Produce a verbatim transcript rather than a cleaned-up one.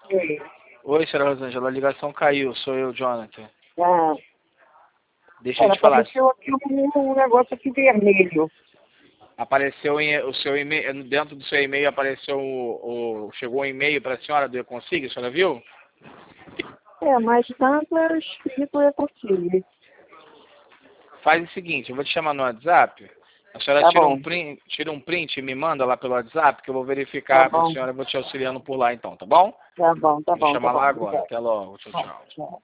Oi. Oi, senhora Rosângela, a ligação caiu, sou eu, Jonathan. Ah, Deixa eu ela te falar. apareceu aqui um, um negócio aqui vermelho. Apareceu em, o seu e-mail, dentro do seu e-mail apareceu o, o chegou um e-mail para a senhora do Econsiga, a senhora viu? É, mas tanto era escrito é possível. Faz o seguinte, eu vou te chamar no WhatsApp, a senhora Tá tira bom, um print, tira um print e me manda lá pelo WhatsApp, que eu vou tá verificar para a bom, senhora, eu vou te auxiliando por lá então, tá bom? tá bom, tá Vou bom, tá chamar bom. lá agora, Obrigada. até logo, tchau, Tchau, tchau. tchau.